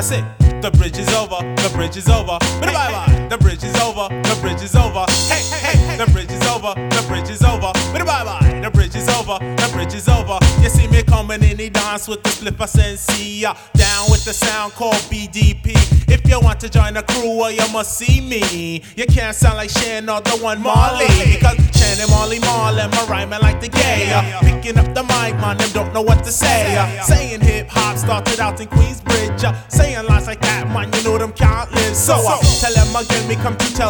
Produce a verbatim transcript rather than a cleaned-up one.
say, the bridge is over, the bridge is over. Bye bye. The bridge is over, the bridge is over. Hey, hey, the bridge is over, the bridge is over. Bye bye. The bridge is over, the bridge is over. You see me coming in the dance with the flipper sensei. Uh, down with the sound called B D P. If you want to join the crew, well, you must see me. You can't sound like Shan or the one Marley, because Shan and Marley Marley, my rhyming like the gay. Uh, picking up the mic, man, them don't know what to say. Uh, saying hip hop started out in Queensbridge. Uh, saying lines like that, man, you know them can't live. So uh, tell them again, me come to tell